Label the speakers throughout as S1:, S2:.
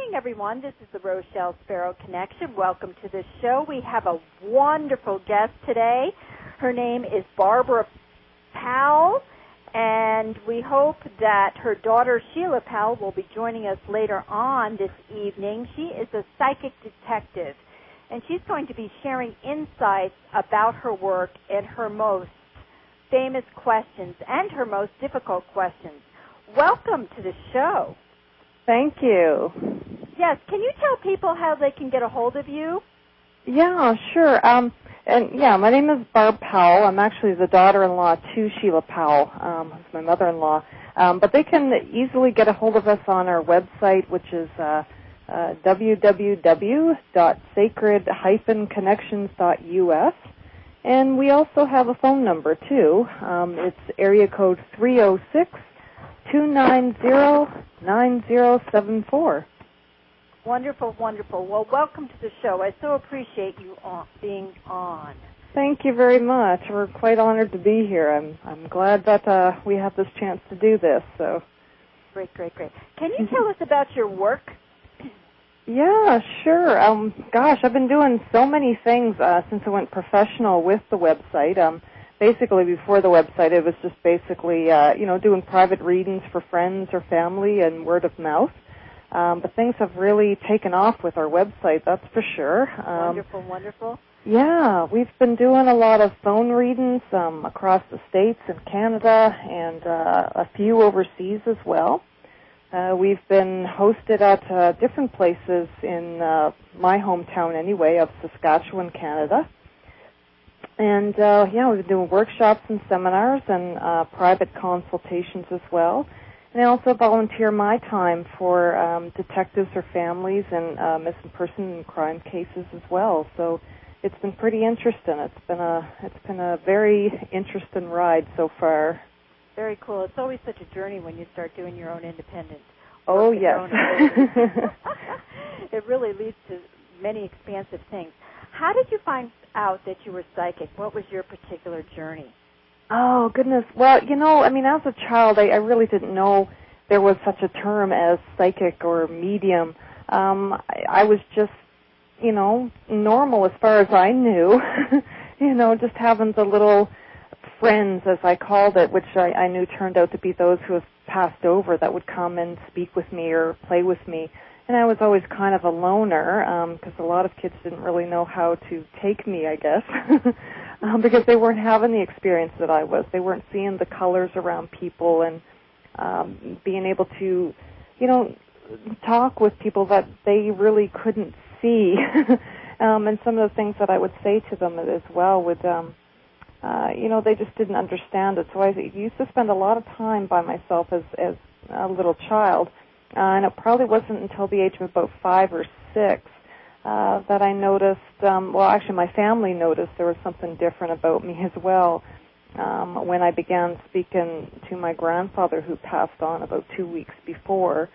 S1: morning, everyone. This is the Rochelle Sparrow Connection. Welcome to the show. We have a wonderful guest today. Her name is Barbara Powell, and we hope that her daughter Sheila Powell will be joining us later on this evening. She is a psychic detective, and she's going to be sharing insights about her work and her most famous questions and her most difficult questions. Welcome to the show.
S2: Thank you.
S1: Yes, can you tell people how they can get a hold of you?
S2: Yeah, sure. My name is Barb Powell. I'm actually the daughter-in-law to Sheila Powell, who's my mother-in-law. But they can easily get a hold of us on our website, which is www.sacred-connections.us. And we also have a phone number, too. It's area code 306-290-9074.
S1: Wonderful, wonderful. Well, welcome to the show. I so appreciate you being on.
S2: Thank you very much. We're quite honored to be here. I'm glad that we have this chance to do this. So,
S1: Great. Can you tell us about your work?
S2: Yeah, sure. I've been doing so many things since I went professional with the website. Basically, before the website, it was just basically, doing private readings for friends or family and word of mouth. But things have really taken off with our website, that's for sure.
S1: Wonderful.
S2: Yeah, we've been doing a lot of phone readings across the States and Canada and a few overseas as well. We've been hosted at different places in my hometown anyway of Saskatchewan, Canada. And, we've been doing workshops and seminars and private consultations as well. And I also volunteer my time for detectives or families and missing person and crime cases as well. So it's been pretty interesting. It's been a very interesting ride so far.
S1: Very cool. It's always such a journey when you start doing your own independent work.
S2: Oh, yes.
S1: It really leads to many expansive things. How did you find out that you were psychic? What was your particular journey?
S2: Oh, goodness. Well, as a child, I really didn't know there was such a term as psychic or medium. I was just, normal as far as I knew, just having the little friends, as I called it, which I knew turned out to be those who have passed over that would come and speak with me or play with me. And I was always kind of a loner because a lot of kids didn't really know how to take me, I guess, because they weren't having the experience that I was. They weren't seeing the colors around people and being able to, talk with people that they really couldn't see. And some of the things that I would say to them as well would, they just didn't understand it. So I used to spend a lot of time by myself as a little child. And it probably wasn't until the age of about 5 or 6 that I noticed, my family noticed there was something different about me as well when I began speaking to my grandfather who passed on about 2 weeks before.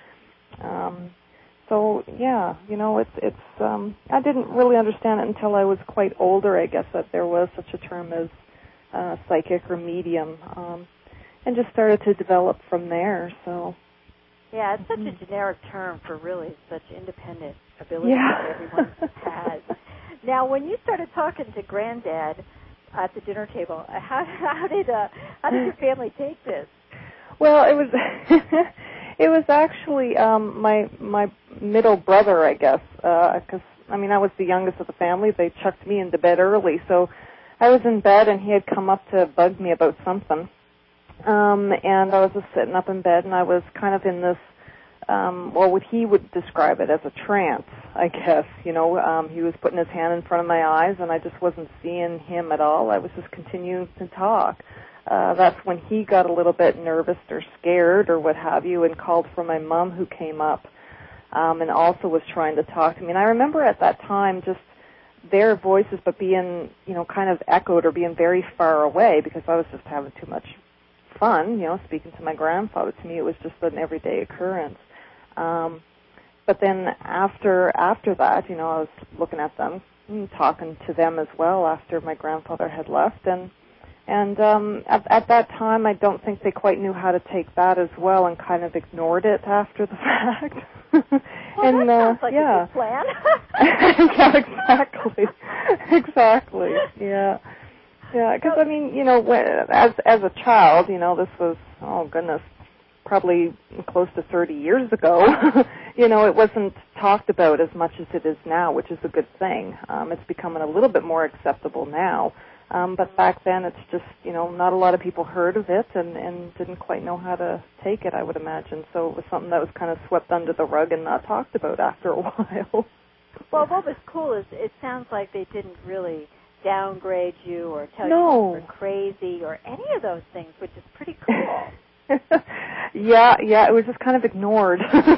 S2: I didn't really understand it until I was quite older, I guess, that there was such a term as psychic or medium, and just started to develop from there, so...
S1: Yeah, it's such a generic term for really such independent ability that everyone has. Now, when you started talking to Granddad at the dinner table, how did your family take this?
S2: Well, it was it was actually my middle brother, I guess, because I was the youngest of the family. They chucked me into bed early, so I was in bed and he had come up to bug me about something. And I was just sitting up in bed, and I was kind of in this, what he would describe it as a trance, I guess. He was putting his hand in front of my eyes, and I just wasn't seeing him at all. I was just continuing to talk. That's when he got a little bit nervous or scared or what have you and called for my mom, who came up and also was trying to talk to me. And I remember at that time just their voices, but being, kind of echoed or being very far away because I was just having too much fun, speaking to my grandfather. To me, it was just an everyday occurrence. But then after that, I was looking at them and talking to them as well after my grandfather had left. And And at that time, I don't think they quite knew how to take that as well, and kind of ignored it after the fact.
S1: Well,
S2: and
S1: that sounds like a good plan.
S2: Yeah, exactly. Yeah, because I mean, as a child, this was, oh goodness, probably close to 30 years ago. It wasn't talked about as much as it is now, which is a good thing. It's becoming a little bit more acceptable now. But back then, it's just, not a lot of people heard of it and didn't quite know how to take it, I would imagine. So it was something that was kind of swept under the rug and not talked about after a while.
S1: Well, what was cool is it sounds like they didn't really downgrade you or tell you you were crazy or any of those things, which is pretty cool.
S2: Yeah, it was just kind of ignored.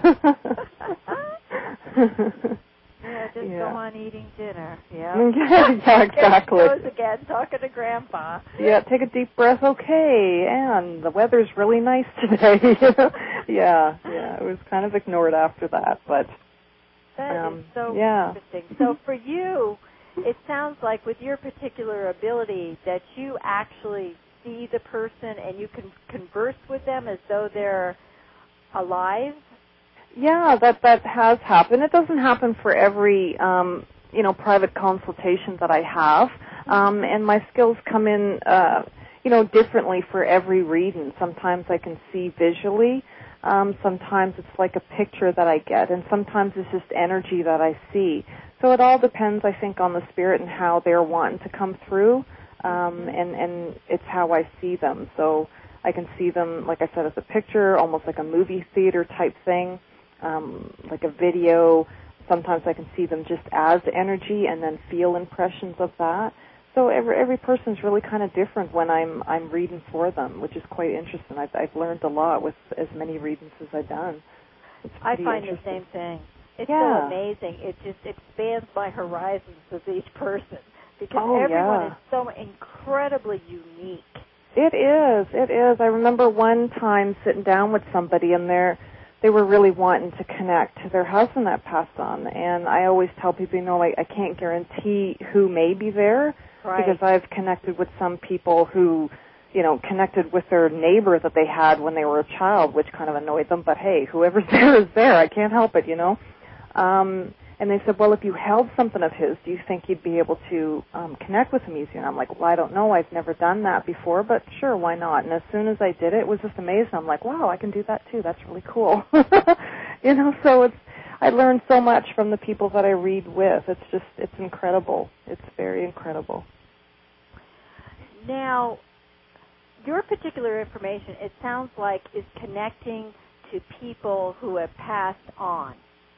S1: Go on eating dinner. Yeah.
S2: Yeah, exactly.
S1: There she goes again, talking to Grandpa.
S2: Yeah, take a deep breath. Okay, and the weather's really nice today. Yeah, it was kind of ignored after that, but
S1: that is so interesting. So for you, it sounds like with your particular ability that you actually see the person and you can converse with them as though they're alive.
S2: Yeah, that has happened. It doesn't happen for every, private consultation that I have. And my skills come in, differently for every reading. Sometimes I can see visually. Sometimes it's like a picture that I get. And sometimes it's just energy that I see. So it all depends, I think, on the spirit and how they're wanting to come through. And it's how I see them. So I can see them, like I said, as a picture, almost like a movie theater type thing. Like a video. Sometimes I can see them just as energy and then feel impressions of that. So every person's really kind of different when I'm reading for them, which is quite interesting. I've learned a lot with as many readings as I've done.
S1: I find the same thing. It's so amazing. It just expands my horizons with each person because everyone is so incredibly unique.
S2: It is. I remember one time sitting down with somebody and they were really wanting to connect to their husband that passed on. And I always tell people, I can't guarantee who may be there because I've connected with some people who, connected with their neighbor that they had when they were a child, which kind of annoyed them. But, hey, whoever's there is there. I can't help it, And they said, well, if you held something of his, do you think you'd be able to connect with him easier? And I'm like, well, I don't know. I've never done that before, but sure, why not? And as soon as I did it, it was just amazing. I'm like, wow, I can do that too. That's really cool. So I learned so much from the people that I read with. It's incredible. It's very incredible.
S1: Now, your particular information, it sounds like, is connecting to people who have passed on.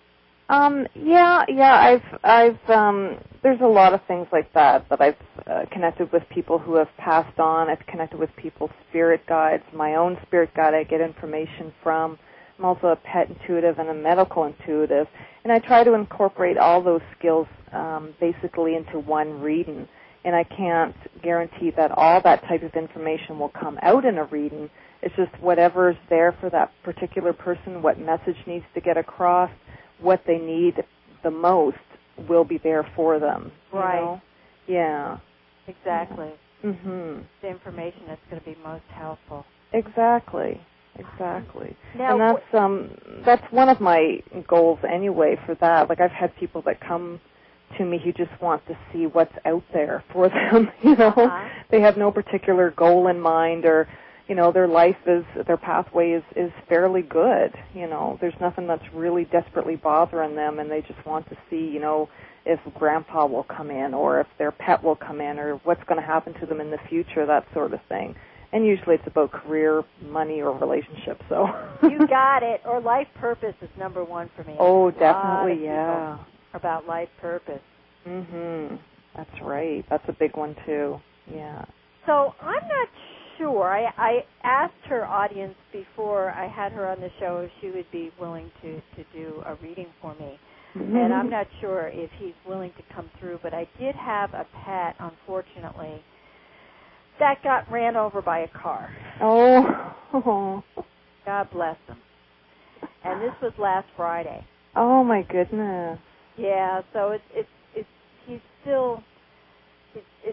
S2: I've there's a lot of things like that I've connected with people who have passed on. I've connected with people's spirit guides. My own spirit guide I get information from. I'm also a pet intuitive and a medical intuitive, and I try to incorporate all those skills basically into one reading. And I can't guarantee that all that type of information will come out in a reading. It's just whatever's there for that particular person, what message needs to get across, what they need the most will be there for them.
S1: Right.
S2: Yeah.
S1: Exactly.
S2: Mm-hmm.
S1: The information that's going to be most helpful.
S2: Exactly.
S1: Now,
S2: and that's one of my goals anyway for that. Like I've had people that come to me who just want to see what's out there for them, They have no particular goal in mind or their pathway is fairly good. There's nothing that's really desperately bothering them, and they just want to see, if Grandpa will come in or if their pet will come in or what's going to happen to them in the future, that sort of thing. And usually it's about career, money, or relationships. So
S1: you got it. Or life purpose is number one for me.
S2: Oh, definitely, yeah.
S1: About life purpose.
S2: Mhm. That's right. That's a big one too. Yeah.
S1: So I'm not sure. I asked her audience before I had her on the show if she would be willing to do a reading for me. Mm-hmm. And I'm not sure if he's willing to come through, but I did have a pet, unfortunately, that got ran over by a car.
S2: Oh.
S1: God bless him. And this was last Friday.
S2: Oh my goodness.
S1: Yeah, so he's still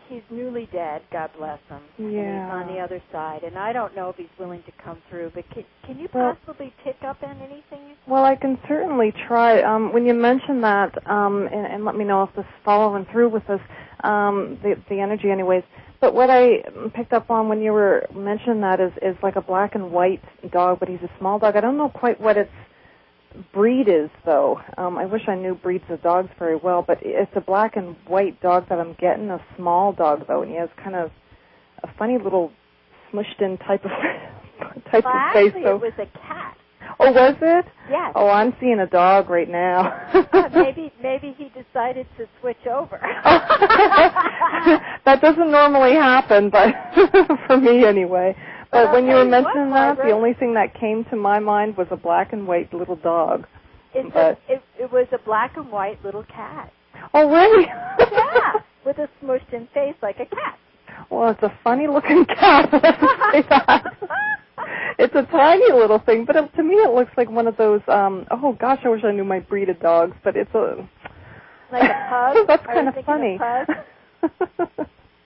S1: he's newly dead, God bless him.
S2: Yeah.
S1: And he's on the other side, and I don't know if he's willing to come through, but can you possibly pick up on anything?
S2: Well, I can certainly try. When you mention that, and let me know if this is following through with this, the energy anyways, but what I picked up on when you were mentioning that is like a black and white dog, but he's a small dog. I don't know quite what its breed is, though. I wish I knew breeds of dogs very well, but it's a black and white dog that I'm getting, a small dog, though, and he has kind of a funny little smushed-in type of face.
S1: Actually, it was a cat.
S2: Oh, was it?
S1: Yes.
S2: Oh, I'm seeing a dog right now.
S1: Maybe he decided to switch over.
S2: That doesn't normally happen, but for me anyway. But when you were mentioning that, the only thing that came to my mind was a black and white little dog.
S1: It was a black and white little cat.
S2: Oh, really?
S1: Yeah, with a smushed-in face like a cat.
S2: Well, it's a funny-looking cat. Let's say that. It's a tiny little thing, but to me it looks like one of those, oh gosh, I wish I knew my breed of dogs, but it's a...
S1: Like a pug?
S2: That's kind of funny.
S1: Pug?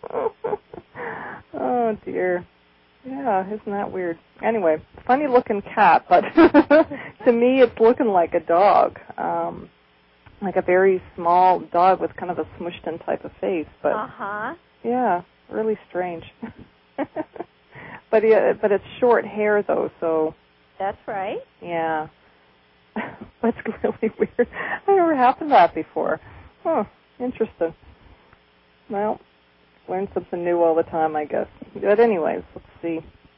S2: Oh, dear. Yeah, isn't that weird? Anyway, funny-looking cat, but to me it's looking like a dog, like a very small dog with kind of a smushed-in type of face, but yeah, really strange. But it's short hair, though, so...
S1: That's right.
S2: Yeah. That's really weird. I never happened to that before. Huh, interesting. Well, learn something new all the time, I guess. But anyways, let's see.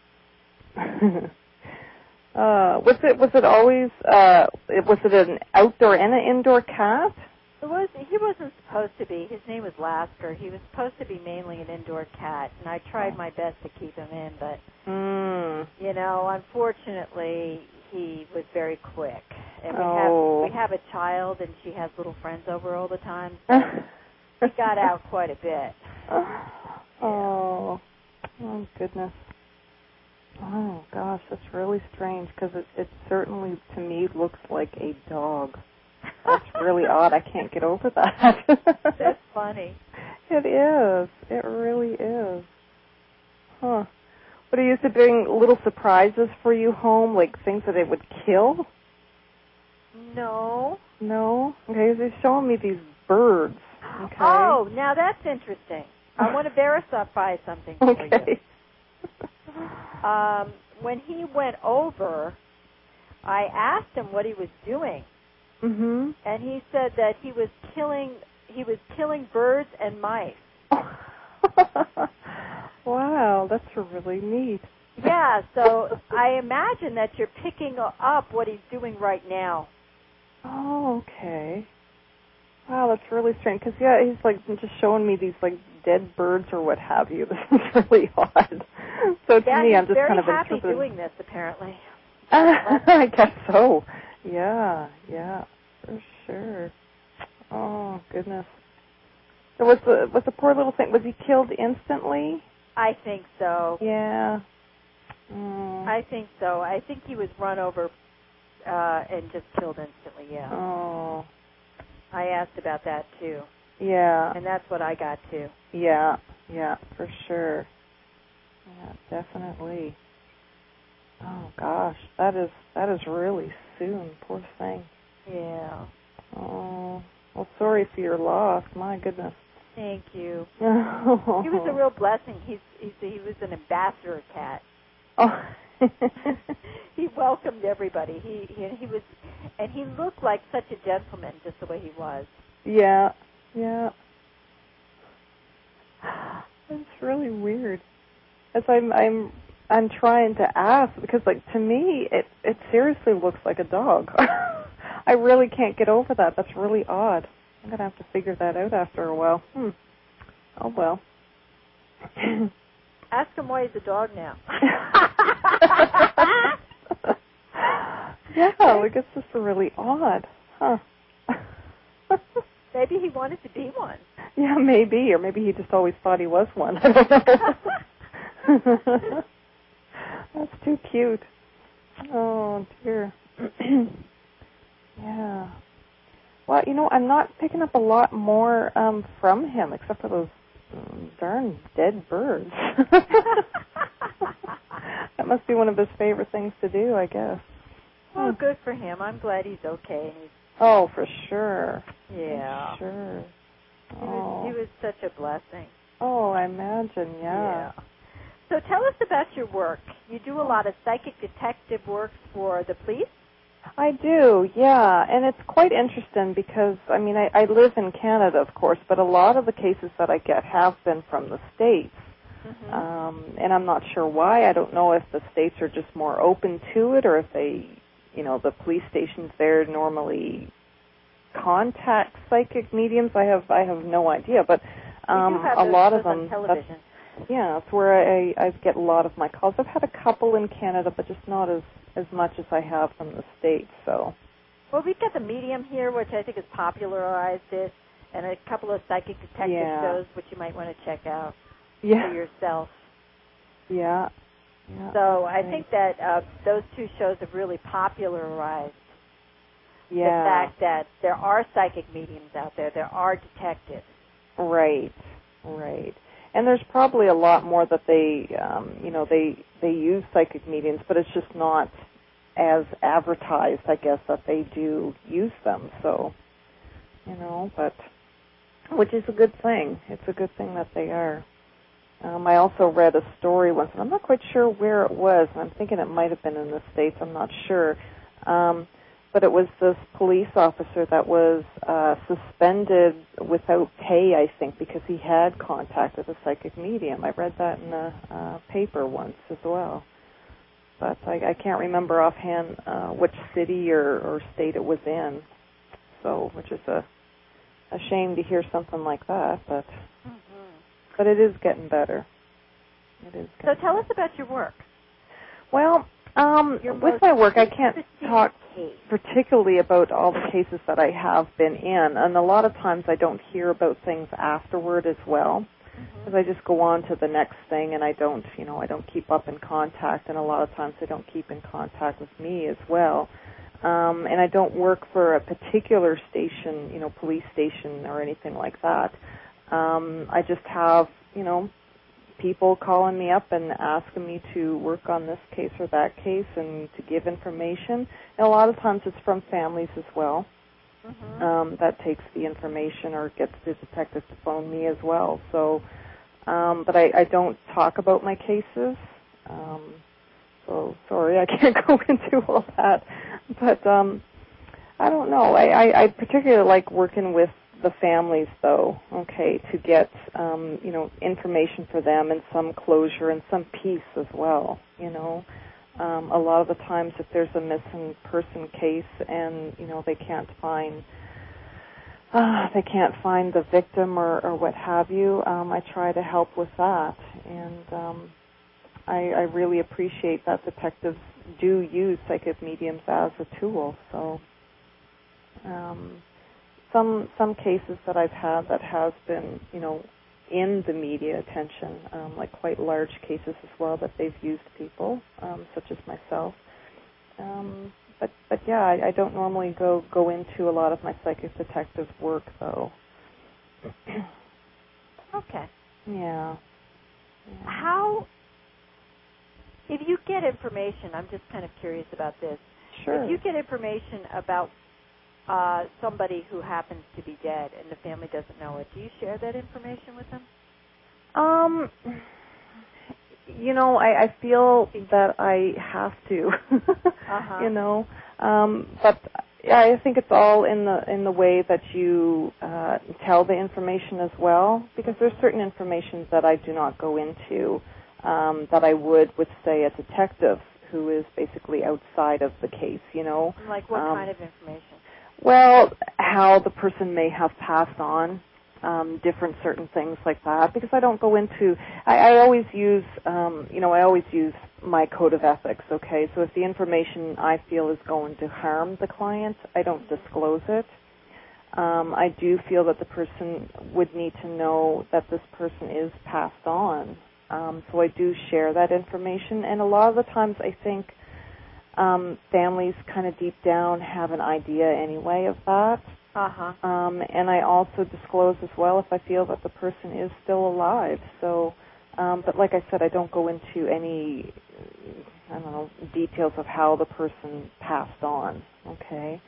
S2: Was it always, was it an outdoor and an indoor cat?
S1: He wasn't supposed to be. His name was Lasker. He was supposed to be mainly an indoor cat, and I tried my best to keep him in, but, you know, unfortunately, he was very quick. And we have a child, and she has little friends over all the time, so he got out quite a bit.
S2: Oh, goodness. Oh, gosh, that's really strange, because it certainly, to me, looks like a dog. That's really odd. I can't get over that.
S1: That's funny.
S2: It is. It really is. Huh. But he used to bring little surprises for you home, like things that it would kill?
S1: No.
S2: No? Okay, he's showing me these birds. Okay.
S1: Oh, now that's interesting. I want to verify something for you. When he went over, I asked him what he was doing.
S2: Mm-hmm.
S1: And he said that he was killing birds and mice.
S2: Wow, that's really neat.
S1: Yeah, so I imagine that you're picking up what he's doing right now.
S2: Oh, okay. Wow, that's really strange. Because, yeah, he's, like, just showing me these, like, dead birds or what have you. This is really odd. So to me, I'm just kind of
S1: very happy doing this, apparently.
S2: I guess so. Yeah, for sure. Oh, goodness. So was the poor little thing, was he killed instantly?
S1: I think so.
S2: Yeah.
S1: I think so. I think he was run over and just killed instantly, yeah.
S2: Oh.
S1: I asked about that, too.
S2: Yeah.
S1: And that's what I got, too.
S2: Yeah, for sure. Yeah, definitely. Oh, gosh, that is really soon. Poor thing.
S1: Yeah.
S2: Oh, well, sorry for your loss. My goodness.
S1: Thank you.
S2: Oh.
S1: He was a real blessing. He was an ambassador cat.
S2: Oh.
S1: He welcomed everybody. He was, and he looked like such a gentleman, just the way he was.
S2: Yeah. That's really weird. As I'm trying to ask, because, like, to me, it seriously looks like a dog. I really can't get over that. That's really odd. I'm going to have to figure that out after a while. Oh, well.
S1: Ask him why he's a dog now.
S2: Yeah, like, it's just really odd. Huh.
S1: Maybe he wanted to be one.
S2: Yeah, maybe. Or maybe he just always thought he was one. I don't know. That's too cute. Oh, dear. Yeah. Well, you know, I'm not picking up a lot more from him, except for those darn dead birds. That must be one of his favorite things to do, I guess.
S1: Well, good for him. I'm glad he's okay. And
S2: oh, for sure.
S1: Yeah.
S2: For sure.
S1: He was such a blessing.
S2: Oh, I imagine, yeah.
S1: So tell us about your work. You do a lot of psychic detective work for the police?
S2: I do, yeah, and it's quite interesting because, I mean, I live in Canada, of course, but a lot of the cases that I get have been from the States, and I'm not sure why. I don't know if the States are just more open to it or if they, the police stations there normally contact psychic mediums. I have no idea, but a lot of them.
S1: Television.
S2: Yeah, it's where I get a lot of my calls. I've had a couple in Canada, but just not as much as I have from the States. So.
S1: Well, we've got the Medium here, which I think has popularized it, and a couple of psychic detective shows, which you might want to check out for yourself.
S2: Yeah.
S1: So I think that those two shows have really popularized the fact that there are psychic mediums out there. There are detectives.
S2: Right. And there's probably a lot more that they use psychic mediums, but it's just not as advertised, I guess, that they do use them. So, but which is a good thing. It's a good thing that they are. I also read a story once, and I'm not quite sure where it was, and I'm thinking it might have been in the States. I'm not sure. But it was this police officer that was suspended without pay, I think, because he had contacted a psychic medium. I read that in a paper once as well. But I can't remember offhand which city or state it was in. So, which is a shame to hear something like that, but it is getting better.
S1: So tell us about your work.
S2: Well, with my work, I can't talk particularly about all the cases that I have been in, and a lot of times I don't hear about things afterward as well, because I just go on to the next thing, and I don't keep up in contact, and a lot of times they don't keep in contact with me as well. And I don't work for a particular station, police station or anything like that. I just have, people calling me up and asking me to work on this case or that case and to give information. And a lot of times it's from families as well. That takes the information or gets the detective to phone me as well. So, but I don't talk about my cases. So sorry, I can't go into all that. But I don't know. I particularly like working with the families, though, to get, information for them and some closure and some peace as well, A lot of the times if there's a missing person case and, they can't find the victim or what have you, I try to help with that. And I really appreciate that detectives do use psychic mediums as a tool, so... Some cases that I've had that has been, in the media attention, like quite large cases as well that they've used people, such as myself. But yeah, I don't normally go into a lot of my psychic detective work, though.
S1: Okay.
S2: Yeah.
S1: How, if you get information, I'm just kind of curious about this.
S2: Sure.
S1: If you get information about somebody who happens to be dead and the family doesn't know it, do you share that information with them?
S2: I feel that I have to, but I think it's all in the way that you tell the information as well, because there's certain information that I do not go into that I would with, say, a detective who is basically outside of the case,
S1: Like what kind of information?
S2: Well, how the person may have passed on, different certain things like that, because I don't go into, I always use, I always use my code of ethics, okay? So if the information I feel is going to harm the client, I don't disclose it. I do feel that the person would need to know that this person is passed on. So I do share that information, and a lot of the times I think families kind of deep down have an idea anyway of that. And I also disclose as well if I feel that the person is still alive. So, but like I said, I don't go into any, details of how the person passed on. Okay.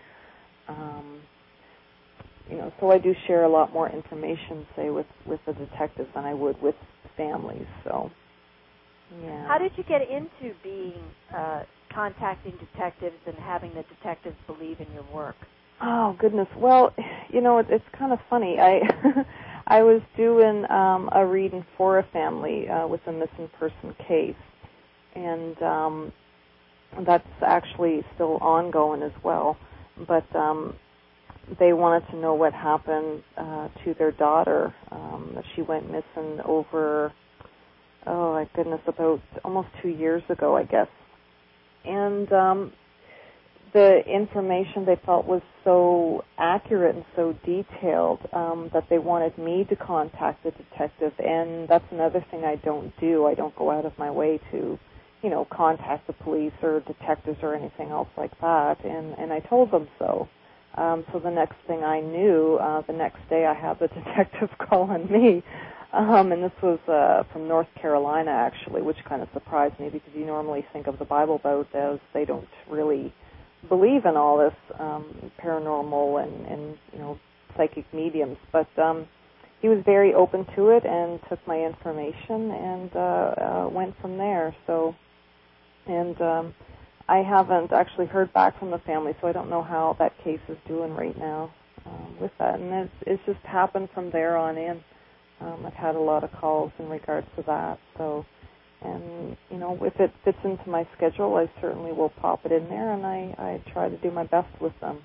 S2: So I do share a lot more information, say, with the detectives than I would with families. So, yeah.
S1: How did you get into contacting detectives and having the detectives believe in your work?
S2: Oh, goodness. Well, it's kind of funny. I was doing a reading for a family with a missing person case, and that's actually still ongoing as well. But they wanted to know what happened to their daughter. She went missing over, oh, my goodness, about almost 2 years ago, I guess. And the information they felt was so accurate and so detailed that they wanted me to contact the detective. And that's another thing I don't do. I don't go out of my way to, contact the police or detectives or anything else like that. And I told them so. So the next thing I knew, the next day I had the detective calling me. And this was from North Carolina, actually, which kind of surprised me because you normally think of the Bible Belt as they don't really believe in all this paranormal and psychic mediums. But he was very open to it and took my information and went from there. So, and I haven't actually heard back from the family, so I don't know how that case is doing right now with that. And it's just happened from there on in. I've had a lot of calls in regards to that. So, and, if it fits into my schedule, I certainly will pop it in there, and I try to do my best with them.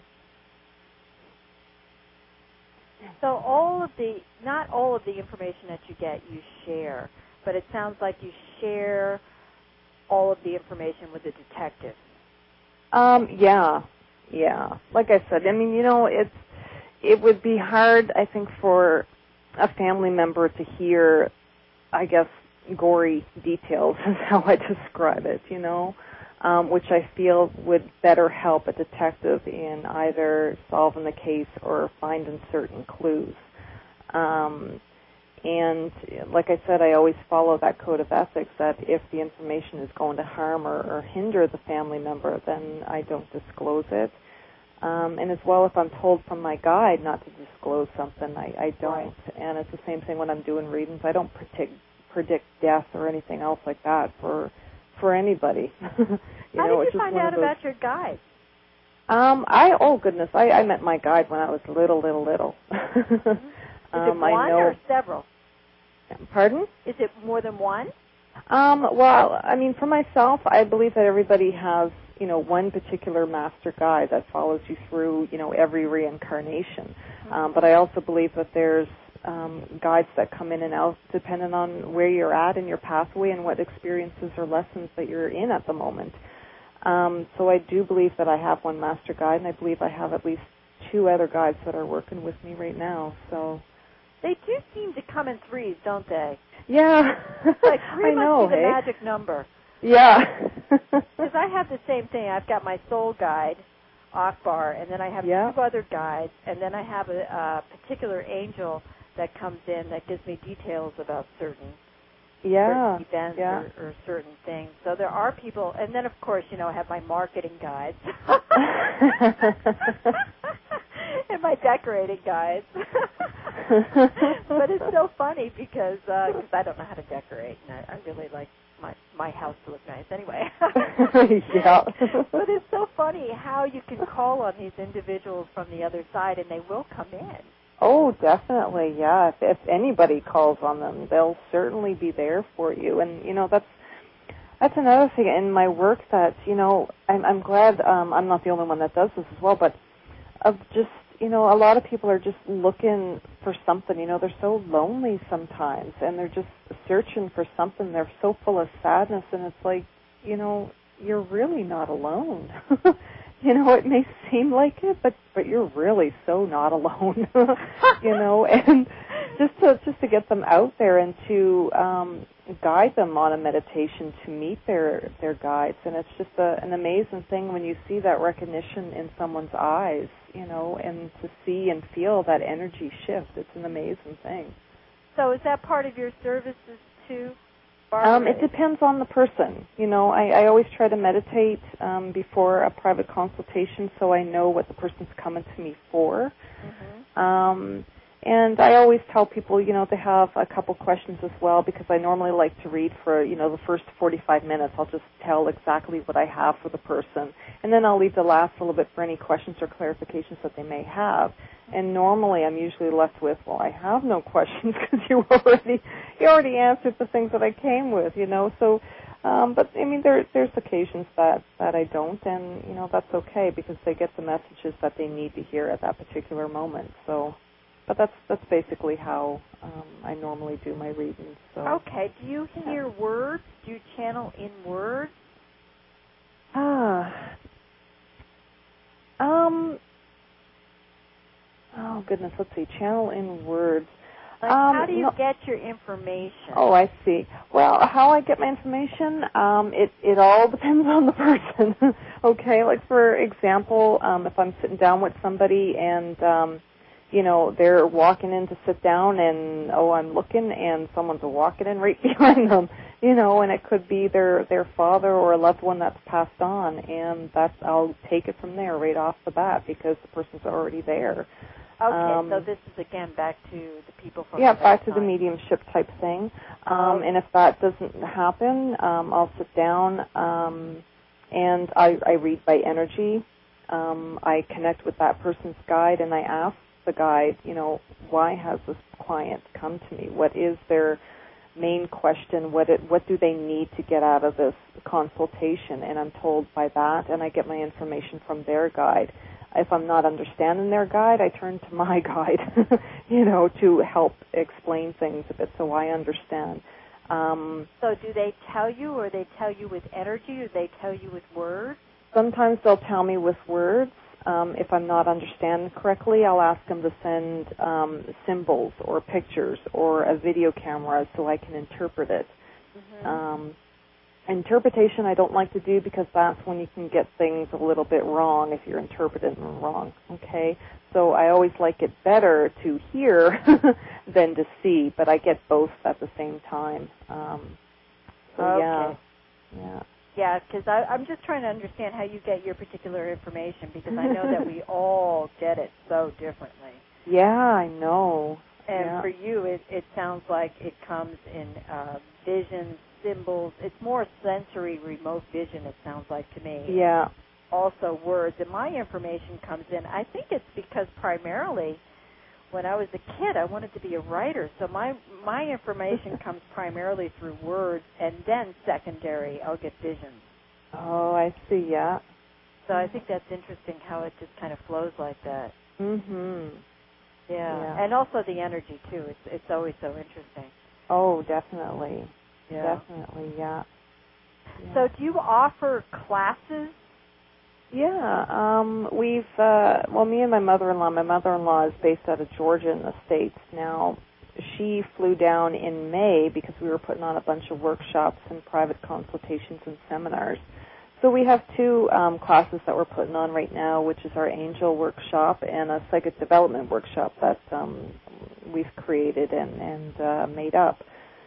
S1: So not all of the information that you get you share, but it sounds like you share all of the information with the detective. Yeah. Like I said, it would be hard, I think, for a family member to hear, I guess, gory details is how I describe it, which I feel would better help a detective in either solving the case or finding certain clues. And like I said, I always follow that code of ethics that if the information is going to harm or hinder the family member, then I don't disclose it. And as well, if I'm told from my guide not to disclose something, I don't. Right. And it's the same thing when I'm doing readings. I don't predict death or anything else like that for anybody. How did you find out about your guide?
S2: I met my guide when I was little.
S1: Mm-hmm. Is it one or several?
S2: Pardon?
S1: Is it more than one?
S2: Well, for myself, I believe that everybody has, one particular master guide that follows you through, every reincarnation. Mm-hmm. But I also believe that there's guides that come in and out depending on where you're at in your pathway and what experiences or lessons that you're in at the moment. So I do believe that I have one master guide, and I believe I have at least 2 other guides that are working with me right now. So
S1: they do seem to come in threes, don't they?
S2: Yeah.
S1: Like 3
S2: I know,
S1: must be the magic number.
S2: Yeah.
S1: Because I have the same thing. I've got my soul guide, Akbar, and then I have 2 other guides, and then I have a particular angel that comes in that gives me details about certain events or certain things. So there are people, and then of course, I have my marketing guides. And my decorating guides. But it's so funny because I don't know how to decorate, and I really like my house to look nice anyway.
S2: Yeah.
S1: But it's so funny how you can call on these individuals from the other side, and they will come in.
S2: Oh, definitely, yeah. If anybody calls on them, they'll certainly be there for you. And, that's another thing in my work that, I'm glad I'm not the only one that does this as well, but of just, a lot of people are just looking for something. They're so lonely sometimes, and they're just searching for something. They're so full of sadness, and it's like, you're really not alone. It may seem like it, but you're really so not alone. And just to get them out there and to guide them on a meditation to meet their guides. And it's just an amazing thing when you see that recognition in someone's eyes, you know, and to see and feel that energy shift. It's an amazing thing.
S1: So is that part of your services too, Barbara?
S2: It depends on the person. You know, I always try to meditate before a private consultation so I know what the person's coming to me for. Mm-hmm. And I always tell people, you know, they have a couple questions as well because I normally like to read for, you know, the first 45 minutes. I'll just tell exactly what I have for the person. And then I'll leave the last a little bit for any questions or clarifications that they may have. And normally I'm usually left with, well, I have no questions because you already answered the things that I came with, you know. So, but I mean, there's occasions that I don't, and, you know, that's okay because they get the messages that they need to hear at that particular moment. So. But that's basically how I normally do my readings. So.
S1: Okay. Do you hear words? Do you channel in words?
S2: Oh goodness. Let's see. Channel in words.
S1: Like how do you get your information?
S2: Oh, I see. Well, how I get my information, it all depends on the person. Okay. Like for example, if I'm sitting down with somebody and you know, they're walking in to sit down and, I'm looking and someone's walking in right behind them, you know, and it could be their father or a loved one that's passed on, and I'll take it from there right off the bat because the person's already there.
S1: Okay, so this is again back to the people from
S2: back to the mediumship type thing. And if that doesn't happen, I'll sit down and I read by energy. I connect with that person's guide and I ask the guide, you know, why has this client come to me? What is their main question? What do they need to get out of this consultation? And I'm told by that, and I get my information from their guide. If I'm not understanding their guide, I turn to my guide, you know, to help explain things a bit so I understand.
S1: So do they tell you, or they tell you with energy, or they tell you with words?
S2: Sometimes they'll tell me with words. If I'm not understanding correctly, I'll ask them to send symbols or pictures or a video camera so I can interpret it. Mm-hmm. Interpretation I don't like to do because that's when you can get things a little bit wrong if you're interpreting them wrong, okay? So I always like it better to hear than to see, but I get both at the same time.
S1: Okay.
S2: Yeah.
S1: Yeah, because I'm just trying to understand how you get your particular information because I know that we all get it so differently.
S2: Yeah, I know.
S1: And for you, it sounds like it comes in vision, symbols. It's more sensory, remote vision, it sounds like to me.
S2: Yeah.
S1: Also words. And my information comes in, I think it's because primarily when I was a kid, I wanted to be a writer. So my information comes primarily through words, and then secondary, I'll get visions.
S2: Oh, I see, yeah.
S1: So I think that's interesting how it just kind of flows like that.
S2: Mm-hmm.
S1: Yeah. And also the energy, too. It's always so interesting.
S2: Oh, definitely.
S1: Yeah.
S2: Definitely, yeah.
S1: So do you offer classes?
S2: Yeah, me and my mother-in-law is based out of Georgia in the States. Now, she flew down in May because we were putting on a bunch of workshops and private consultations and seminars. So we have two classes that we're putting on right now, which is our angel workshop and a psychic development workshop that we've created and made up.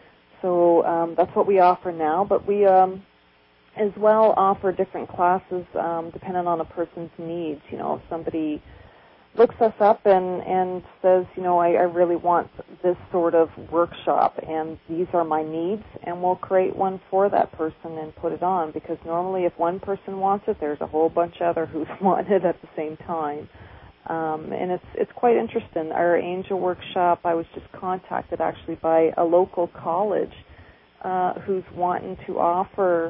S2: So that's what we offer now, but we as well offer different classes depending on a person's needs. You know, if somebody looks us up and says, you know, I really want this sort of workshop and these are my needs, and we'll create one for that person and put it on, because normally if one person wants it, there's a whole bunch of other who's want it at the same time. And it's quite interesting. Our angel workshop, I was just contacted actually by a local college who's wanting to offer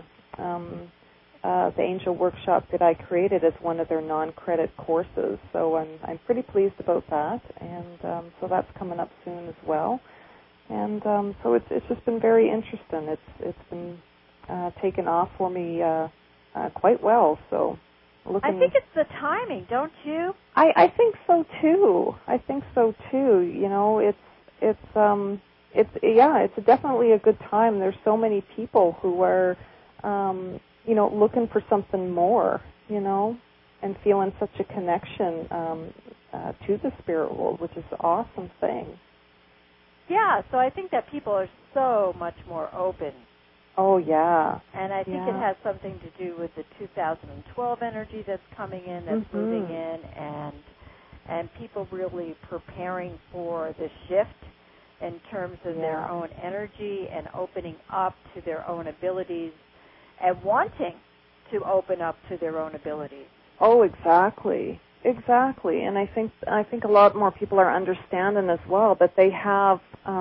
S2: the angel workshop that I created as one of their non-credit courses. So I'm pretty pleased about that, and so that's coming up soon as well. And so it's just been very interesting. It's been taken off for me quite well. So
S1: I think it's the timing, don't you?
S2: I think so too. You know, it's definitely a good time. There's so many people who are, looking for something more, and feeling such a connection to the spirit world, which is an awesome thing.
S1: Yeah, so I think that people are so much more open.
S2: Oh, yeah.
S1: And I think it has something to do with the 2012 energy that's coming in, that's moving in, and people really preparing for the shift in terms of their own energy and opening up to their own abilities and wanting to open up to their own abilities.
S2: Oh, exactly. Exactly. And I think a lot more people are understanding as well that they have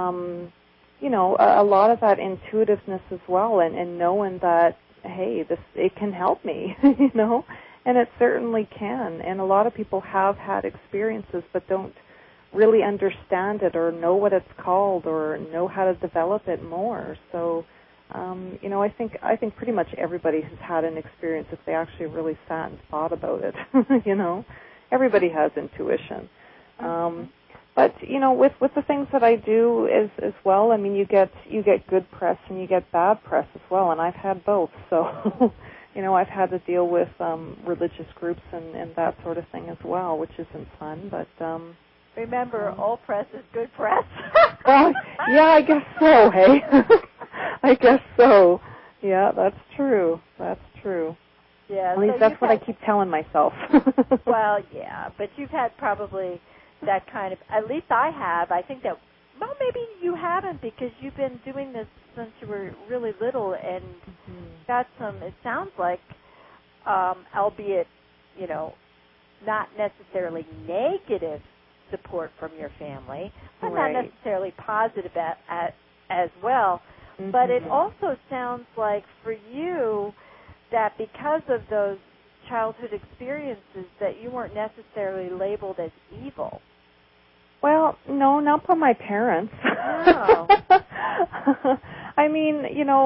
S2: a lot of that intuitiveness as well, and knowing that, hey, it can help me, and it certainly can. And a lot of people have had experiences but don't really understand it or know what it's called or know how to develop it more. So, I think pretty much everybody has had an experience if they actually really sat and thought about it, Everybody has intuition. But with the things that I do as well, I mean, you get good press and you get bad press as well, and I've had both. So, I've had to deal with religious groups and that sort of thing as well, which isn't fun. But
S1: remember, all press is good press.
S2: Well, yeah, I guess so. Hey, I guess so. Yeah, that's true. That's true.
S1: Yeah,
S2: at least that's what I keep telling myself.
S1: Well, yeah, but you've had probably that kind of, at least I have. I think that, well, maybe you haven't because you've been doing this since you were really little and got some, it sounds like, albeit, not necessarily negative support from your family, but not necessarily positive as well. But it also sounds like for you that because of those childhood experiences that you weren't necessarily labeled as evil.
S2: Well, no, not by my parents.
S1: No.
S2: I mean,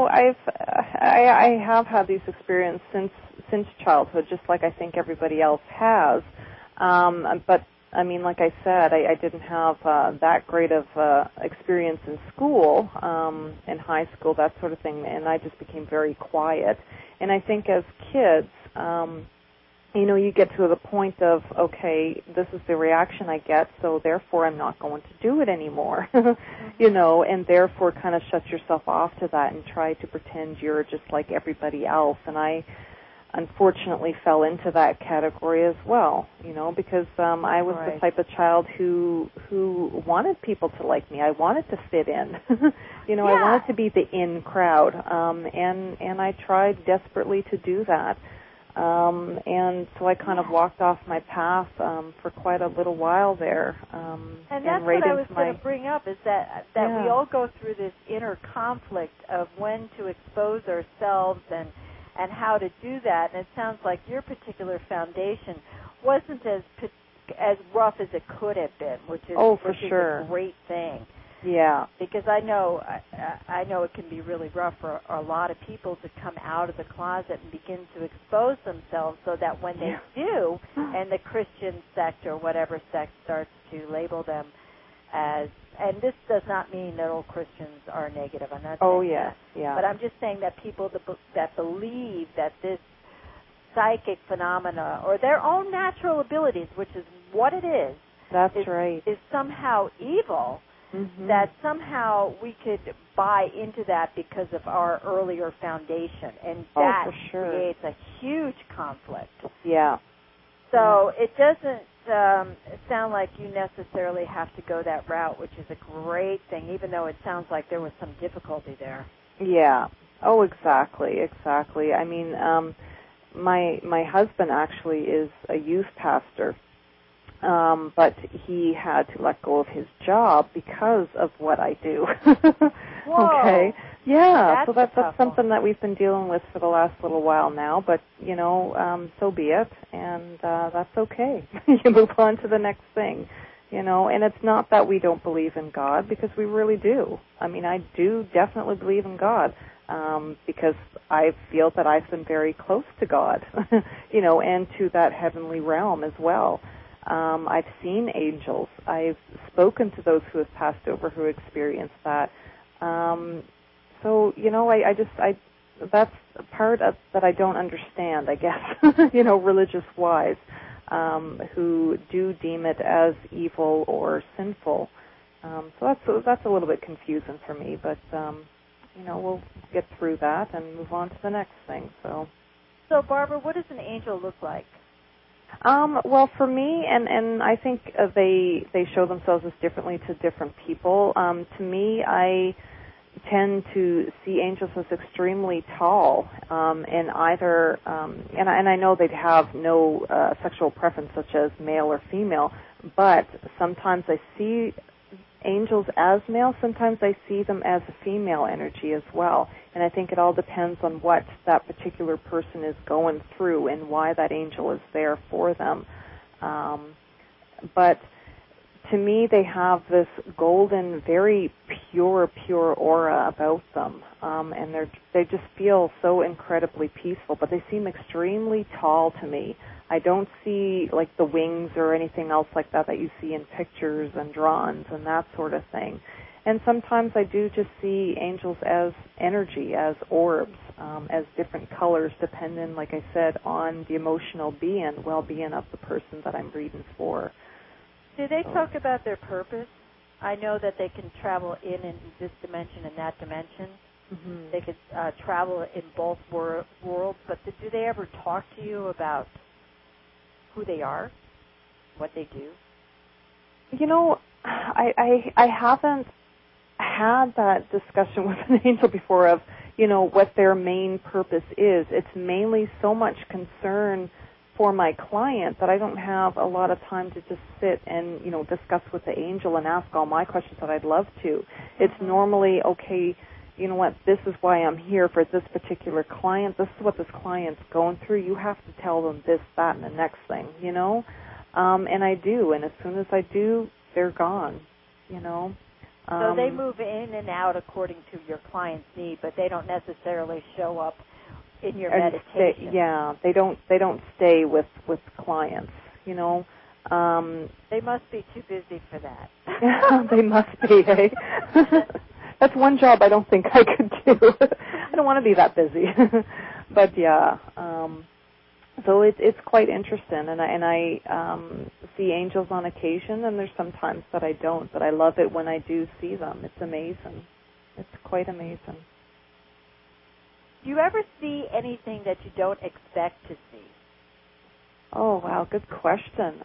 S2: I have had these experiences since childhood, just like I think everybody else has. But I mean, like I said, I didn't have that great of experience in school, in high school, that sort of thing, and I just became very quiet. And I think as kids, you get to the point of, okay, this is the reaction I get, so therefore I'm not going to do it anymore, and therefore kind of shut yourself off to that and try to pretend you're just like everybody else. And I unfortunately fell into that category as well, because I was the type of child who wanted people to like me. I wanted to fit in. I wanted to be the in crowd, and I tried desperately to do that. And so I kind of walked off my path for quite a little while there.
S1: And that's what I was going to bring up, is that we all go through this inner conflict of when to expose ourselves and how to do that. And it sounds like your particular foundation wasn't as rough as it could have been, which is a great thing.
S2: Yeah.
S1: Because I know it can be really rough for a lot of people to come out of the closet and begin to expose themselves, so that when they do, and the Christian sect or whatever sect starts to label them as, and this does not mean that all Christians are negative. I'm not saying that.
S2: Yeah.
S1: But I'm just saying that people that believe that this psychic phenomena or their own natural abilities, which is what it is, is somehow evil. That somehow we could buy into that because of our earlier foundation, and that creates a huge conflict.
S2: Yeah.
S1: So it doesn't sound like you necessarily have to go that route, which is a great thing, even though it sounds like there was some difficulty there.
S2: Yeah. Oh, exactly. I mean, my husband actually is a youth pastor. But he had to let go of his job because of what I do.
S1: Whoa.
S2: Okay. Yeah. So that's
S1: tough
S2: something
S1: one.
S2: that we've been dealing with for the last little while now. But so be it, and that's okay. You move on to the next thing. And it's not that we don't believe in God, because we really do. I mean, I do definitely believe in God. Because I feel that I've been very close to God, and to that heavenly realm as well. I've seen angels. I've spoken to those who have passed over who experienced that. So, that's a part that I don't understand, I guess, religious-wise, who do deem it as evil or sinful. So that's a little bit confusing for me, but, we'll get through that and move on to the next thing. So
S1: Barbara, what does an angel look like?
S2: Well, for me, and I think they show themselves as differently to different people. To me, I tend to see angels as extremely tall, and either, and I know they'd have no sexual preference, such as male or female, but sometimes I see angels as male, sometimes I see them as a female energy as well. And I think it all depends on what that particular person is going through and why that angel is there for them. But to me, they have this golden, very pure aura about them. And they just feel so incredibly peaceful, but they seem extremely tall to me. I don't see like the wings or anything else like that you see in pictures and drawings and that sort of thing. And sometimes I do just see angels as energy, as orbs, as different colors, depending, like I said, on the emotional well-being of the person that I'm reading for.
S1: Do they talk about their purpose? I know that they can travel in this dimension and that dimension. Mm-hmm. They could travel in both worlds, but do they ever talk to you about who they are, what they do?
S2: I haven't had that discussion with an angel before of, what their main purpose is. It's mainly so much concern for my client that I don't have a lot of time to just sit and, discuss with the angel and ask all my questions that I'd love to. It's normally, okay, you know what, this is why I'm here for this particular client. This is what this client's going through. You have to tell them this, that, and the next thing, And I do, and as soon as I do, they're gone,
S1: So they move in and out according to your client's need, but they don't necessarily show up in your meditation.
S2: They don't stay with clients,
S1: They must be too busy for that.
S2: They must be, eh? That's one job I don't think I could do. I don't want to be that busy. But so it's quite interesting, and I see angels on occasion, and there's some times that I don't, but I love it when I do see them. It's amazing. It's quite amazing.
S1: Do you ever see anything that you don't expect to see?
S2: Oh, wow, good question.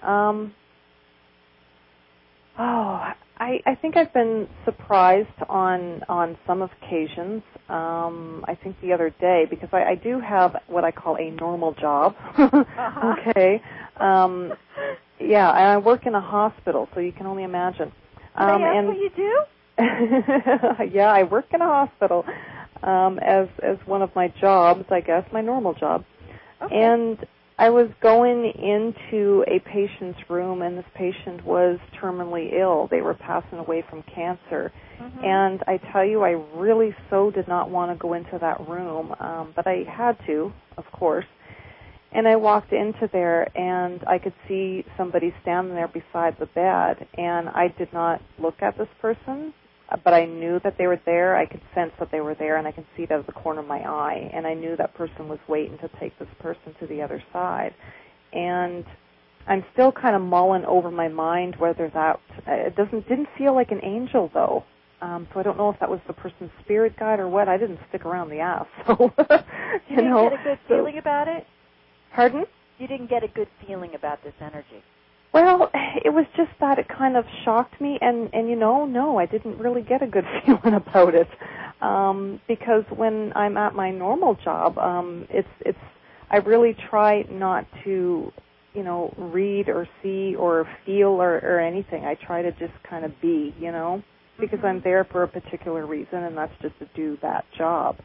S2: I think I've been surprised on some occasions. I think the other day, because I do have what I call a normal job. Okay. And I work in a hospital, so you can only imagine.
S1: Can I ask what you do?
S2: Yeah, I work in a hospital as one of my jobs, I guess, my normal job. Okay. And I was going into a patient's room, and this patient was terminally ill. They were passing away from cancer. Mm-hmm. And I tell you, I really so did not want to go into that room, but I had to, of course. And I walked into there, and I could see somebody standing there beside the bed, and I did not look at this person, but I knew that they were there. I could sense that they were there, and I could see it out of the corner of my eye. And I knew that person was waiting to take this person to the other side. And I'm still kind of mulling over my mind whether that it didn't feel like an angel though. So I don't know if that was the person's spirit guide or what. I didn't stick around the ass. So
S1: you didn't get a good feeling about it?
S2: Pardon?
S1: You didn't get a good feeling about this energy.
S2: Well, it was just that it kind of shocked me, and no, I didn't really get a good feeling about it, because when I'm at my normal job, I really try not to, read or see or feel or anything. I try to just kind of be, because I'm there for a particular reason, and that's just to do that job.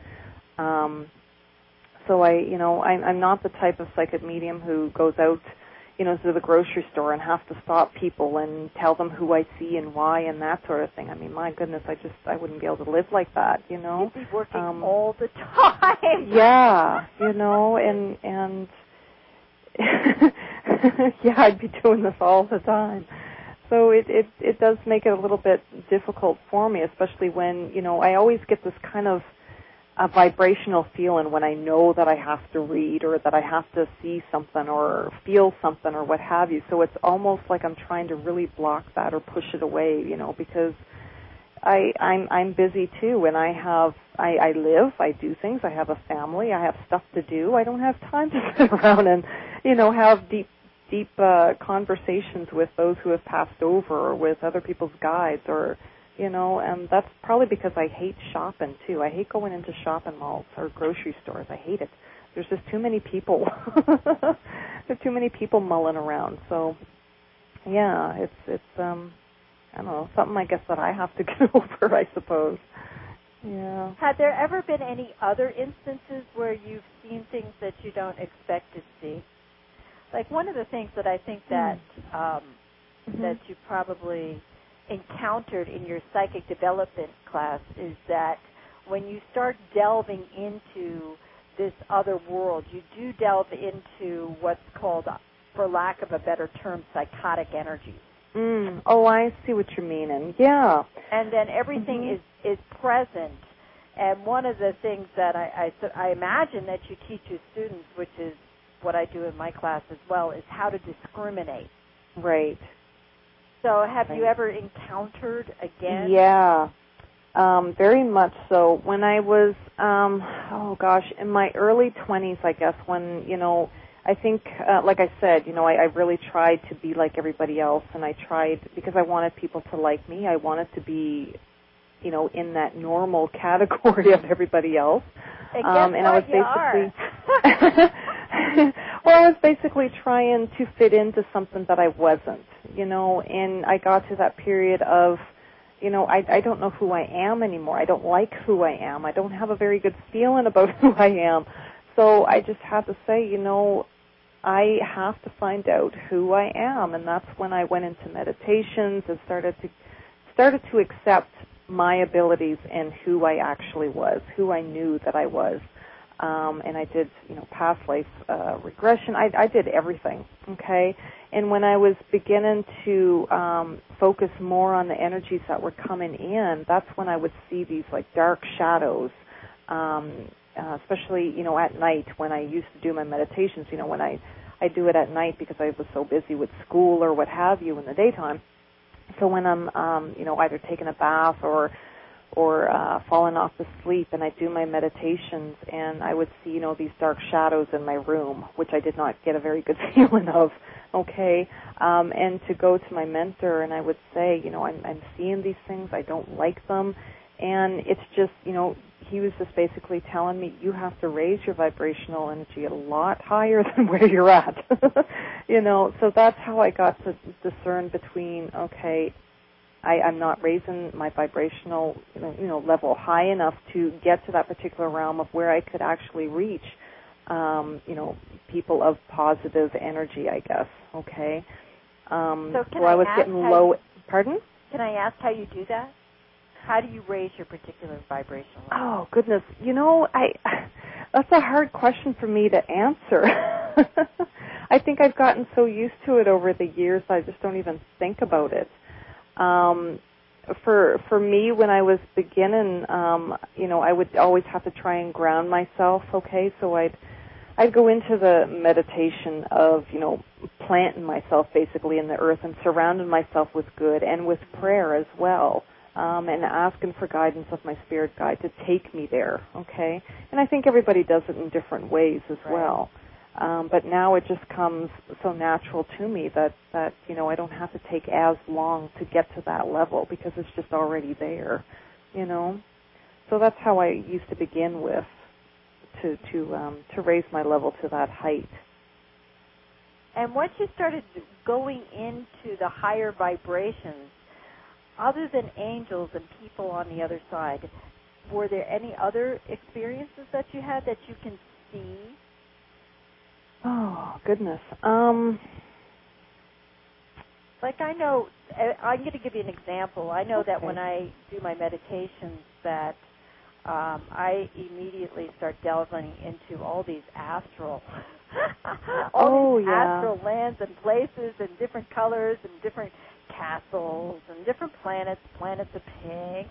S2: So I'm not the type of psychic medium who goes out to the grocery store and have to stop people and tell them who I see and why and that sort of thing. I mean, my goodness, I wouldn't be able to live like that,
S1: You'd be working all the time.
S2: Yeah, and yeah, I'd be doing this all the time. So it does make it a little bit difficult for me, especially when, I always get this kind of a vibrational feeling when I know that I have to read or that I have to see something or feel something or what have you. So it's almost like I'm trying to really block that or push it away, because I'm busy too, and I live, I do things, I have a family, I have stuff to do. I don't have time to sit around and, have deep conversations with those who have passed over or with other people's guides or, and that's probably because I hate shopping too. I hate going into shopping malls or grocery stores. I hate it. There's just too many people. There's too many people mulling around. So, yeah, it's I don't know, something I guess that I have to get over, I suppose. Yeah.
S1: Have there ever been any other instances where you've seen things that you don't expect to see? Like one of the things that I think that that you probably encountered in your psychic development class is that when you start delving into this other world, you do delve into what's called, for lack of a better term, psychotic energies.
S2: Oh, I see what you're meaning. Yeah.
S1: And then everything is present. And one of the things that I imagine that you teach your students, which is what I do in my class as well, is how to discriminate.
S2: Right.
S1: So have you ever encountered again?
S2: Yeah, very much so. When I was, in my early 20s, I guess, when, I think, like I said, I really tried to be like everybody else, and I tried, because I wanted people to like me, I wanted to be, in that normal category of everybody else.
S1: And I was basically...
S2: Well, I was basically trying to fit into something that I wasn't, and I got to that period of, I don't know who I am anymore. I don't like who I am. I don't have a very good feeling about who I am. So I just had to say, I have to find out who I am, and that's when I went into meditations and started to accept my abilities and who I actually was, who I knew that I was. And I did, past life regression. I did everything, okay? And when I was beginning to focus more on the energies that were coming in, that's when I would see these, like, dark shadows, especially, at night when I used to do my meditations, when I do it at night because I was so busy with school or what have you in the daytime. So when I'm, either taking a bath or falling off to sleep, and I do my meditations, and I would see, these dark shadows in my room, which I did not get a very good feeling of, okay? And to go to my mentor, and I would say, I'm seeing these things, I don't like them, and it's just, he was just basically telling me, you have to raise your vibrational energy a lot higher than where you're at, so that's how I got to discern between, okay, I'm not raising my vibrational, level high enough to get to that particular realm of where I could actually reach, people of positive energy, I guess. Okay.
S1: So
S2: I was getting low. Pardon?
S1: Can I ask how you do that? How do you raise your particular vibrational level?
S2: Oh goodness, that's a hard question for me to answer. I think I've gotten so used to it over the years, I just don't even think about it. For me, when I was beginning, I would always have to try and ground myself, okay? So I'd go into the meditation of, planting myself basically in the earth and surrounding myself with good and with prayer as well, and asking for guidance of my spirit guide to take me there, okay? And I think everybody does it in different ways as well. But now it just comes so natural to me that I don't have to take as long to get to that level because it's just already there, So that's how I used to begin with to raise my level to that height.
S1: And once you started going into the higher vibrations, other than angels and people on the other side, were there any other experiences that you had that you can see?
S2: Oh, goodness.
S1: Like I know, I'm going to give you an example. I know that when I do my meditations that I immediately start delving into all these astral, astral lands and places and different colors and different castles and different planets of pink.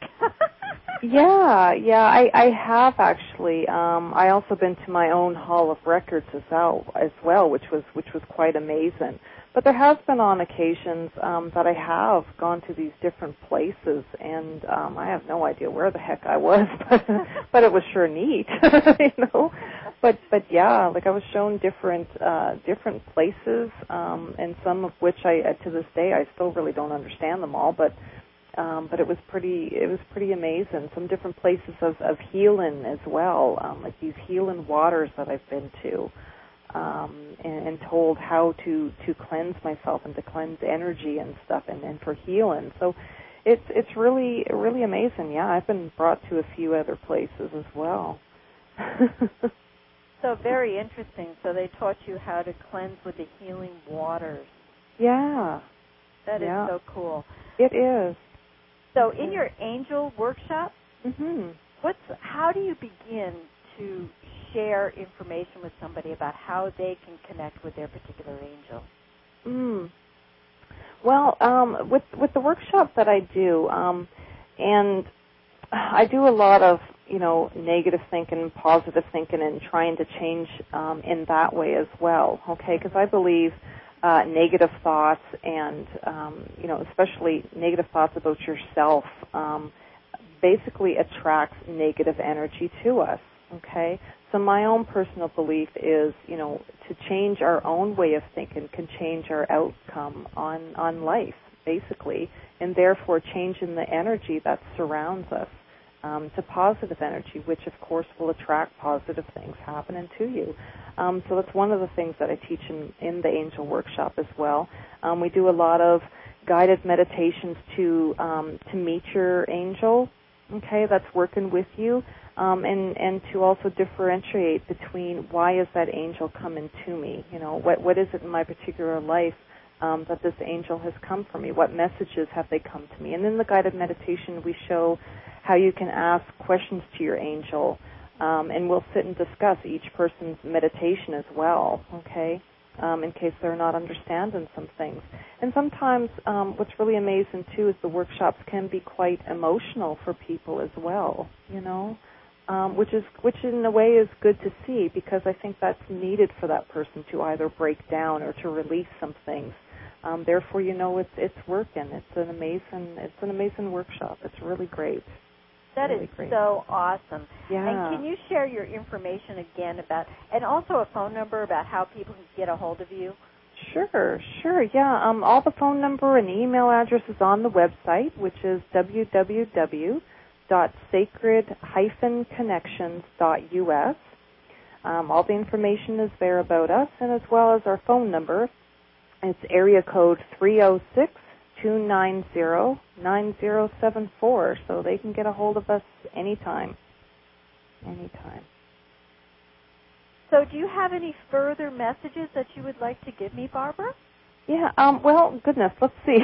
S2: I have actually. I also been to my own Hall of Records as well, which was quite amazing. But there has been on occasions that I have gone to these different places, and I have no idea where the heck I was, but it was sure neat, you know. But yeah, like I was shown different places, and some of which to this day I still really don't understand them all, but it was pretty amazing. Some different places of healing as well, like these healing waters that I've been to. And told how to cleanse myself and to cleanse energy and stuff and for healing. So it's really amazing. Yeah, I've been brought to a few other places as well.
S1: So very interesting. So they taught you how to cleanse with the healing waters.
S2: Yeah.
S1: That is so cool.
S2: It is.
S1: So in your angel workshop,
S2: mm-hmm.
S1: How do you begin to share information with somebody about how they can connect with their particular angel?
S2: Well, with the workshop that I do, and I do a lot of, you know, negative thinking, positive thinking, and trying to change in that way as well, okay? Because I believe negative thoughts and, you know, especially negative thoughts about yourself basically attracts negative energy to us, okay? So my own personal belief is, you know, to change our own way of thinking can change our outcome on life, basically, and therefore changing the energy that surrounds us to positive energy, which, of course, will attract positive things happening to you. So that's one of the things that I teach in the Angel Workshop as well. We do a lot of guided meditations to meet your angel, okay, that's working with you. And to also differentiate between why is that angel coming to me? You know, what is it in my particular life that this angel has come for me? What messages have they come to me? And in the guided meditation, we show how you can ask questions to your angel, and we'll sit and discuss each person's meditation as well, okay, in case they're not understanding some things. And sometimes what's really amazing, too, is the workshops can be quite emotional for people as well, you know. Which in a way is good to see, because I think that's needed for that person to either break down or to release some things. Therefore, you know, it's working. It's an amazing workshop. It's really great.
S1: That really is great. So awesome.
S2: Yeah.
S1: And can you share your information again and also a phone number about how people can get a hold of you?
S2: Sure. Yeah. All the phone number and email address is on the website, which is www.sacred-connections.us. All the information is there about us, and as well as our phone number. It's area code 306-290-9074, so they can get a hold of us anytime.
S1: So do you have any further messages that you would like to give me, Barbara?
S2: Yeah, well, goodness, let's see.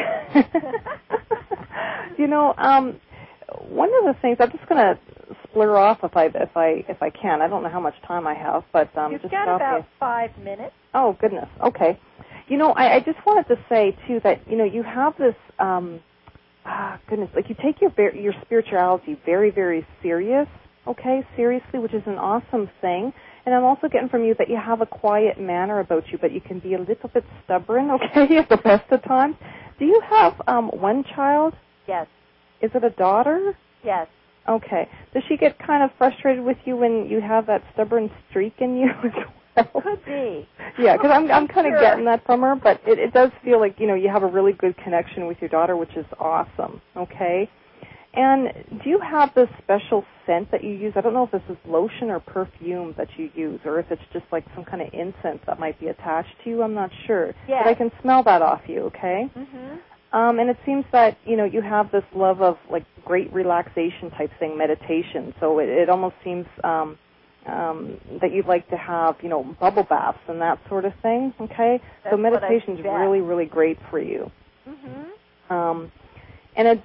S2: You know, one of the things, I'm just going to splur off if I can. I don't know how much time I have, but
S1: you've
S2: just
S1: got about 5 minutes.
S2: Oh, goodness. Okay. You know, I just wanted to say too that, you know, you have this goodness, like you take your spirituality very, very serious, okay, seriously, which is an awesome thing. And I'm also getting from you that you have a quiet manner about you, but you can be a little bit stubborn, okay, at the best of times. Do you have one child?
S1: Yes.
S2: Is it a daughter?
S1: Yes.
S2: Okay. Does she get kind of frustrated with you when you have that stubborn streak in you as well?
S1: Could be.
S2: Yeah, because I'm kind of getting that from her, but it does feel like, you know, you have a really good connection with your daughter, which is awesome, okay? And do you have this special scent that you use? I don't know if this is lotion or perfume that you use, or if it's just like some kind of incense that might be attached to you. I'm not sure.
S1: Yeah.
S2: But I can smell that off you, okay?
S1: Mm-hmm.
S2: And it seems that, you know, you have this love of, like, great relaxation type thing, meditation. So it almost seems that you'd like to have, you know, bubble baths and that sort of thing, okay?
S1: That's
S2: so meditation's really, really great for you.
S1: Mm-hmm.
S2: And a deep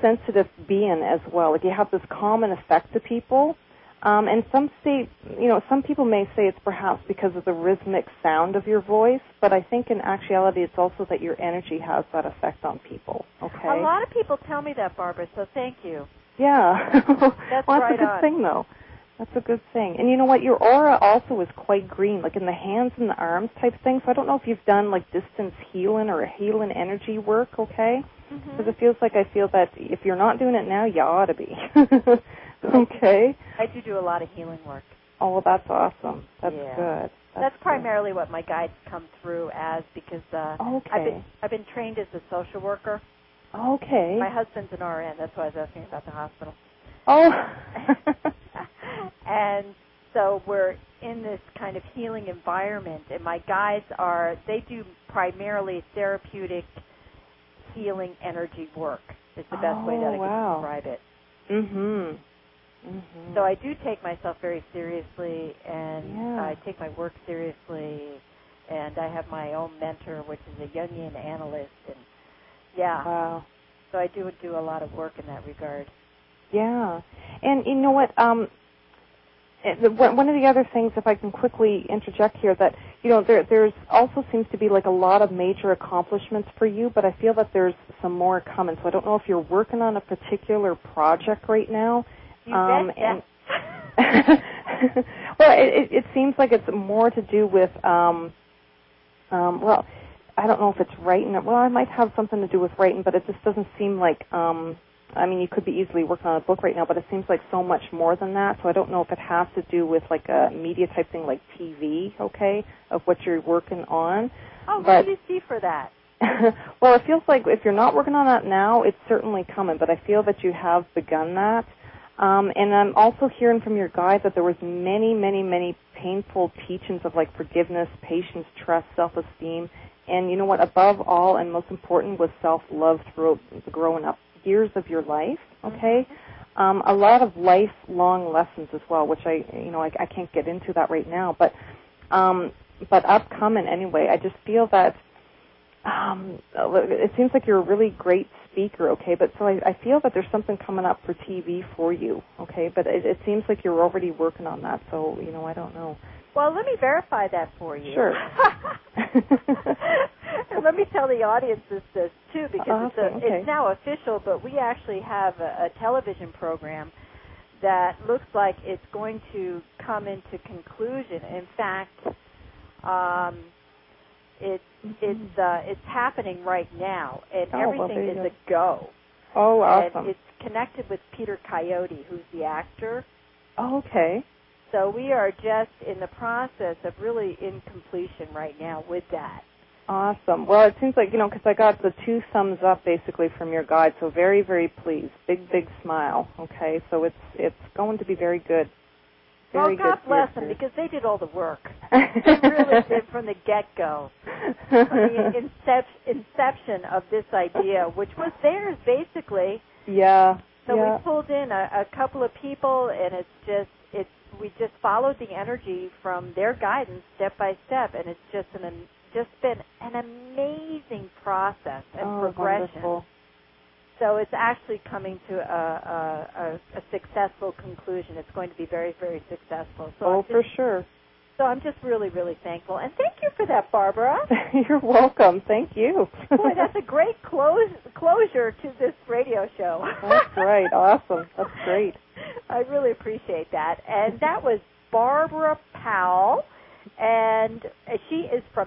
S2: sensitive being as well. Like you have this calming effect to people. And some say, some people may say it's perhaps because of the rhythmic sound of your voice, but I think in actuality it's also that your energy has that effect on people, okay?
S1: A lot of people tell me that, Barbara, so thank you.
S2: Yeah.
S1: That's
S2: well,
S1: right
S2: that's a good thing, though. That's a good thing. And you know what? Your aura also is quite green, like in the hands and the arms type thing. So I don't know if you've done like distance healing or healing energy work, okay? Because it feels like I feel that if you're not doing it now, you ought to be. Okay.
S1: I do a lot of healing work.
S2: Oh, well, that's awesome. That's good.
S1: That's primarily what my guides come through as, because I've been trained as a social worker.
S2: Okay.
S1: My husband's an RN. That's why I was asking about the hospital.
S2: Oh.
S1: And so we're in this kind of healing environment, and my guides they do primarily therapeutic healing energy work. Is the best way that I can describe it.
S2: Mm-hmm.
S1: So I do take myself very seriously, and I take my work seriously, and I have my own mentor, which is a Jungian analyst, and
S2: Wow.
S1: So I do a lot of work in that regard.
S2: Yeah. And you know what, one of the other things, if I can quickly interject here, that, there's also seems to be like a lot of major accomplishments for you, but I feel that there's some more coming. So I don't know if you're working on a particular project right now.
S1: You bet.
S2: Well, it seems like it's more to do with, well, I don't know if it's writing. Well, I might have something to do with writing, but it just doesn't seem like, you could be easily working on a book right now, but it seems like so much more than that. So I don't know if it has to do with like a media type thing like TV, okay, of what you're working on.
S1: Oh, what do you see for that?
S2: Well, it feels like if you're not working on that now, it's certainly coming, but I feel that you have begun that. And I'm also hearing from your guide that there was many, many, many painful teachings of like forgiveness, patience, trust, self-esteem, and you know what, above all and most important was self-love throughout the growing up years of your life, okay? A lot of lifelong lessons as well, which I can't get into that right now, but upcoming anyway. I just feel that it seems like you're a really great speaker, okay, but so I feel that there's something coming up for TV for you, okay, but it seems like you're already working on that, so, I don't know.
S1: Well, let me verify that for you.
S2: Sure.
S1: And let me tell the audience this too, because it's now official, but we actually have a television program that looks like it's going to come into conclusion. In fact, it's happening right now, and everything is a go.
S2: Oh, awesome.
S1: And it's connected with Peter Coyote, who's the actor.
S2: Oh, okay.
S1: So we are just in the process of really in completion right now with that.
S2: Awesome. Well, it seems like, because I got the 2 thumbs up basically from your guide, so very, very pleased. Big, big smile, okay? So it's going to be very good. Very
S1: God
S2: good
S1: bless them, because they did all the work. They really did from the get-go. From the inception of this idea, which was theirs, basically.
S2: Yeah.
S1: So we pulled in a couple of people, and we just followed the energy from their guidance step by step, and it's just been an amazing process and progression.
S2: Wonderful.
S1: So it's actually coming to a successful conclusion. It's going to be very, very successful. So
S2: for sure.
S1: So I'm just really, really thankful. And thank you for that, Barbara.
S2: You're welcome. Thank you.
S1: Boy, that's a great closure to this radio show.
S2: That's right. Awesome. That's great.
S1: I really appreciate that. And that was Barbara Powell, and she is from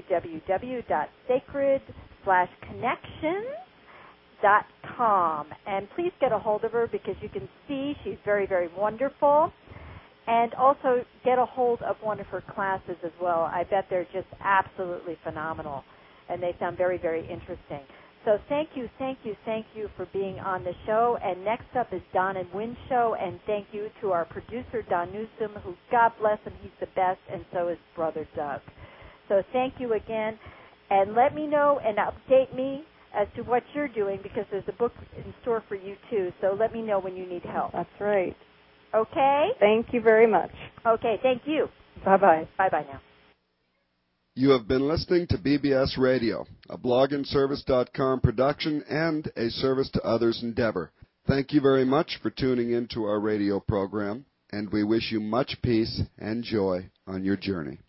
S1: www.sacred/connections.com. And please get a hold of her, because you can see she's very, very wonderful. And also get a hold of one of her classes as well. I bet they're just absolutely phenomenal, and they sound very, very interesting. So thank you for being on the show. And next up is Don and Wynn Show, and thank you to our producer, Don Newsom, who, God bless him, he's the best, and so is Brother Doug. So thank you again, and let me know and update me as to what you're doing, because there's a book in store for you, too. So let me know when you need help.
S2: That's right.
S1: Okay?
S2: Thank you very much.
S1: Okay, thank you.
S2: Bye-bye.
S1: Bye-bye now.
S3: You have been listening to BBS Radio, a blogandservice.com production and a service to others endeavor. Thank you very much for tuning in to our radio program, and we wish you much peace and joy on your journey.